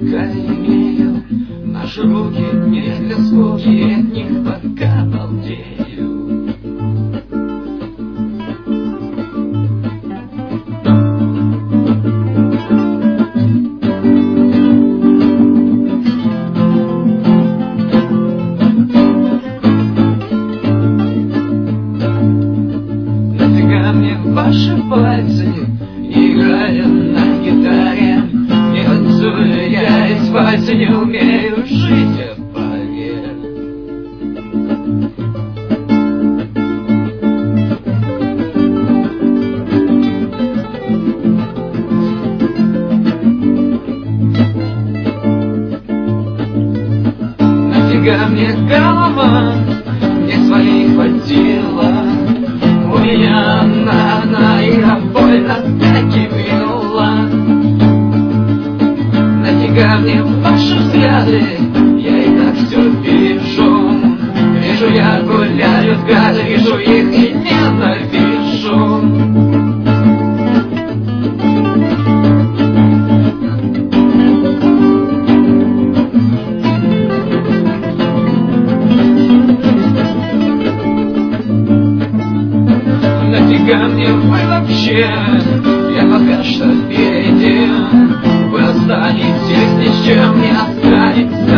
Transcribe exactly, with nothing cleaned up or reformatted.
пока имею. Наши руки не для скуки, от них пока балдею. Нафига мне ваши пальцы, играя на гитаре? Не танцую я из вальса, не умею жить, я поверь. Нафига мне голова, мне своей хватило. У меня она одна, и я больно таки мила. Нафига мне ваши взгляды, я и так все вижу. Вижу, я гуляю в газе, вижу их и ненавижу. Нафига мне вы вообще? Я пока что впереди. Вы останетесь ни с чем, не останется